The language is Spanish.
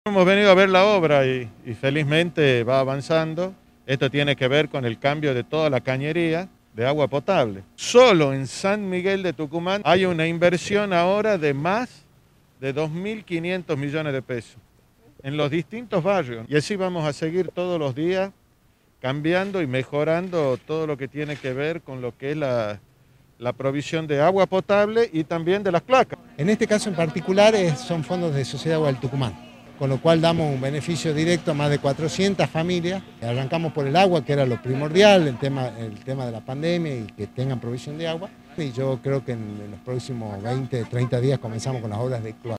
Hemos venido a ver la obra y felizmente va avanzando. Esto tiene que ver con el cambio de toda la cañería de agua potable. Solo en San Miguel de Tucumán hay una inversión ahora de más de 2.500 millones de pesos en los distintos barrios. Y así vamos a seguir todos los días cambiando y mejorando todo lo que tiene que ver con lo que es la provisión de agua potable y también de las cloacas. En este caso en particular son fondos de Sociedad Agua del Tucumán, con lo cual damos un beneficio directo a más de 400 familias. Arrancamos por el agua, que era lo primordial, el tema de la pandemia y que tengan provisión de agua. Y yo creo que en los próximos 20, 30 días comenzamos con las obras de cloaca.